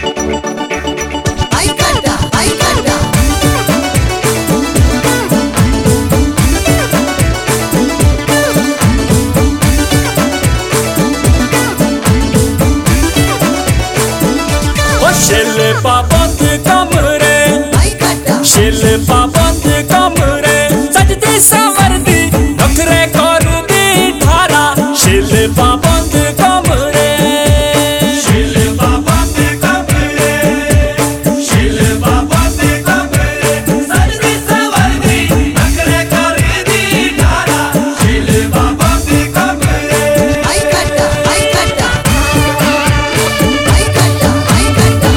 शिल्पा बंद कमरे, शिल्पा बंद कमरे, सजदी संवरदी नखरे करदी ठारा। शिल्पा बंद कमरे, शिल्पा बंद कमरे, शिल्पा बंद कमरे, सजदी संवरदी नखरे करदी ठारा। शिल्पा बंद कमरे। आई कट्टा आई कट्टा आई कट्टा आई कट्टा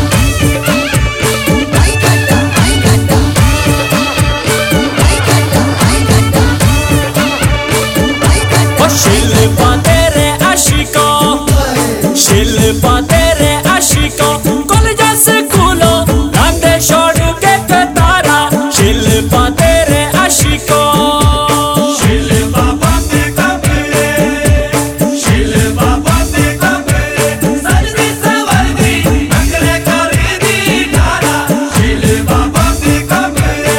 आई कट्टा आई कट्टा आई कट्टा आई कट्टा आई कट्टा। शिल्पा तेरे आशिकों, शिल्पा तेरे आशिकों, कॉलेज स्कूलों रांदे छोड़ के कतारा। शिल्पा तेरे आशिकों, शिल्पा बंद कमरे, शिल्पा बंद कमरे, सजदी संवरदी नखरे करदी ठारा। शिल्पा बंद कमरे।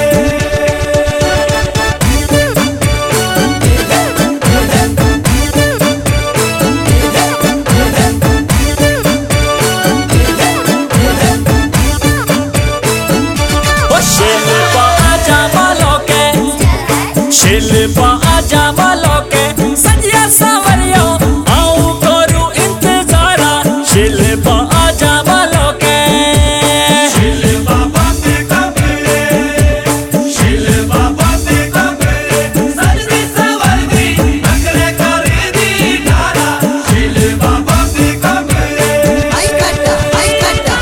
शिल्पा आजा वालों के, शिल्पा आजा वालों के, सजिया संवरियो आऊं करूं इंतजारा। शिल्पा आजा वालों के, शिल्पा बंद कमरे, शिल्पा बंद कमरे, सजदी संवरदी नखरे करदी ठारा। शिल्पा बंद कमरे। आई कट्टा आई कट्टा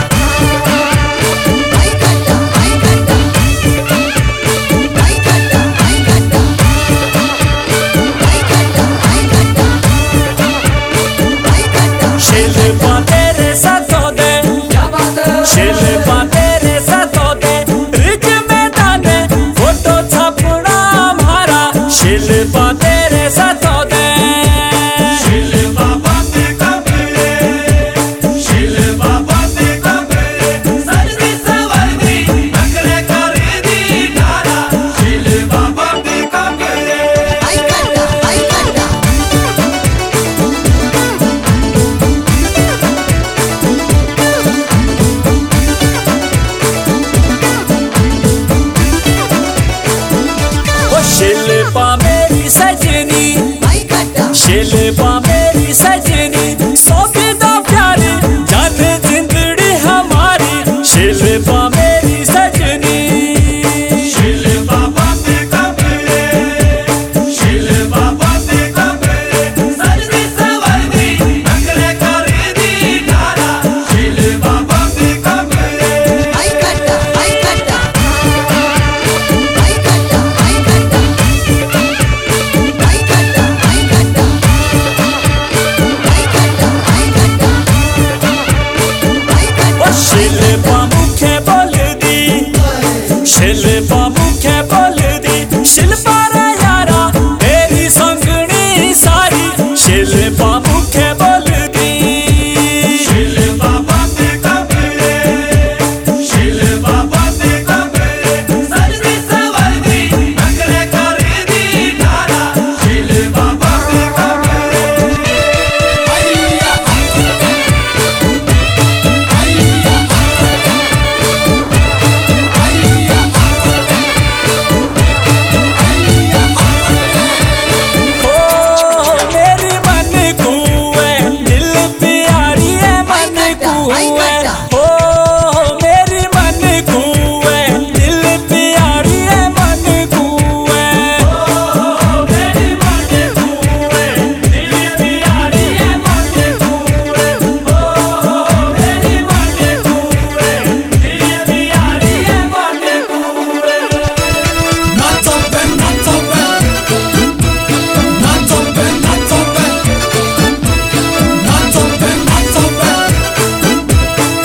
आई कट्टा आई कट्टा आई कट्टा आई कट्टा आई कट्टा आई कट्टा आई कट्टा। शिल्पा तेरे साथों दे, शिल्पा तेरे साथों दे, रिज मैदान फोटो छापना हमारा। शिल्पा तेरे साथों दे, शिल्पा बंद कमरे, शिल्पा बंद कमरे, सजदी संवरदी नखरे करदी ठारा। शिल्पा बंद कमरे। आई कट्टा आई कट्टा शिल्पा मेरी सजनी, आई कट्टा शिल्पा मेरी सजनी, सोफी दो प्यारी जान जिंदड़ी हमारी। शिल्पा मेरी सजनी, शिल्पा बंद कमरे, शिल्पा बंद कमरे, सजदी संवरदी नखरे करदी ठारा। शिल्पा बंद कमरे। आई कट्टा आई कट्टा आई कट्टा आई कट्टा आई कट्टा आई कट्टा आई कट्टा आई कट्टा आई कट्टा। शिल्पा मुखे बोल दी, शिल्पा मुखे बोल दी, शिल्पा रे यारा तेरी संगनी सारी। शिल्पा मुखे बोल दी, शिल्पा बंद कमरे, शिल्पा बंद कमरे, सजदी संवरदी नखरे करदी ठारा। शिल्पा बंद कमरे। मेरी मन कुए, दिल प्यारी है मन कुए। ओ मेरी मन कुए, दिल प्यारी है मन कुए। ओ मेरी मन कुए, दिल प्यारी है मन कुए। ओ मेरी मन कुए, दिल प्यारी है मन कुए। Not open, not open, not open, not open, not open, not open,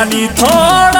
नी थोड़ा